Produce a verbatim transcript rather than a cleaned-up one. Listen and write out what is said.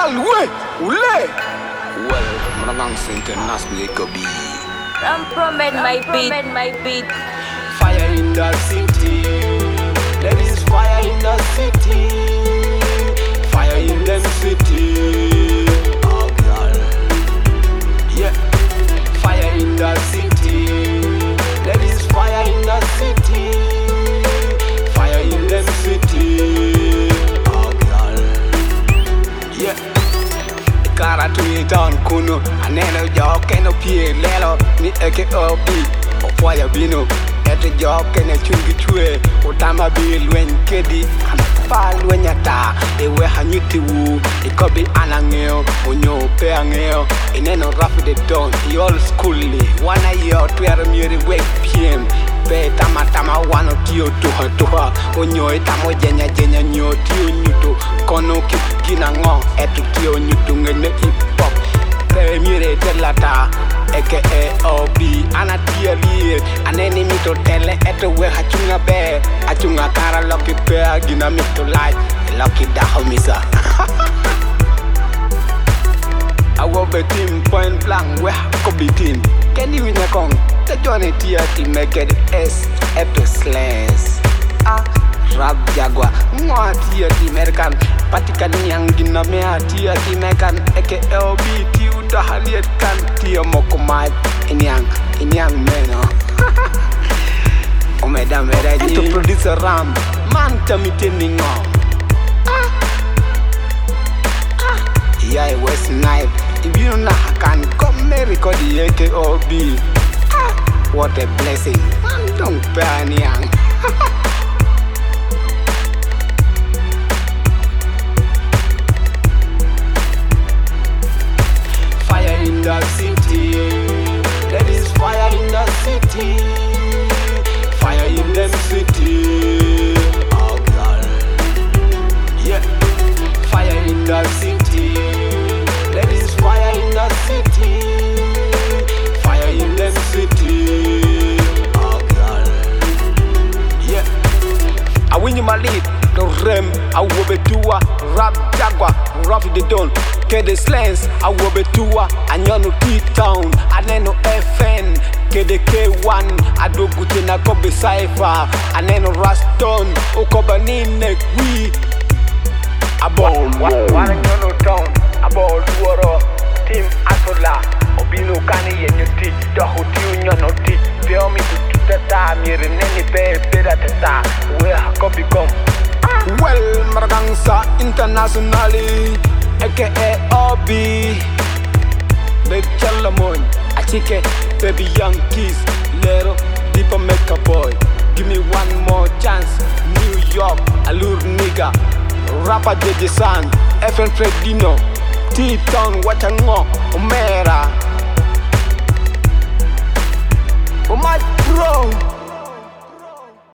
Girl, wait, ule. Well, Mrangang internationally could be. Ram Promed my beat, my beat. Fire in the city. There is fire in the city. Fire in them city. Oh girl. Yeah. Fire in the city. There is fire in the city. Fire in them city. Oh girl. Yeah. Kara to it on kuno. Anelo jo keno pie lelo ni eke obi. Fire bino. Ete jo kene chungi chue. Utama bi lwen kedi. Fa lwen yata. Ewe hanyuti wu. Ikobi anangeo. Onyo pe angeo. Ineno rafi de don. Yol schooly. Wana yo tuere miri wek P M. Pe tama tama wano tiyo tuha tuha. Onyo etamo jenya jenya nyo tiyo nyuto. Kono kikina ngo. Etu tiyo nyuto ngene hip hop. Pe mire telata. Aka O B ana tiya liye aneni mito tele eto we hachunga be hachunga kara lucky pair gina mito light lucky da homisa I will be team point blank we could be team can you win a kong the journey tiya to make it S eto slants ah rap jagwa mwa tiya ti American patika niyang gina mea tiya ti American aka O B tiya haliet kan tiyo moko mad inyang inyang meno o medam ready to producer Ram man tamite ningo ah ah yeah West Nile if you know can come me record the A K O B ah what a blessing man don't burn yang in the city, there is fire in the city, fire in them city. Oh girl, yeah, fire in the city, there is fire in the city, fire in them city. Oh girl, yeah. I win you my lead, the rem, I will be tua, rap jaguar, rough the dawn. Kede slants, I will be tua, and you know T-Town, and then no F N, Kede K one, I do good in a copy cipher, and then no Raston, Okobanine, we. A ball, one in no town, a ball, Woro, Team Atola, Obino Kani, and you teach, the hotel, you know, teach, tell me to the time, you're in any pay, better the time, where I copy come. Well, Margangsa internationally. Aka O B Baby Chalamon Achike Baby Young Keys Little Deeper Makeup Boy Give me one more chance New York Allure nigga Rapper J J San F N Fredino T-Town Wachango Omera Oh my bro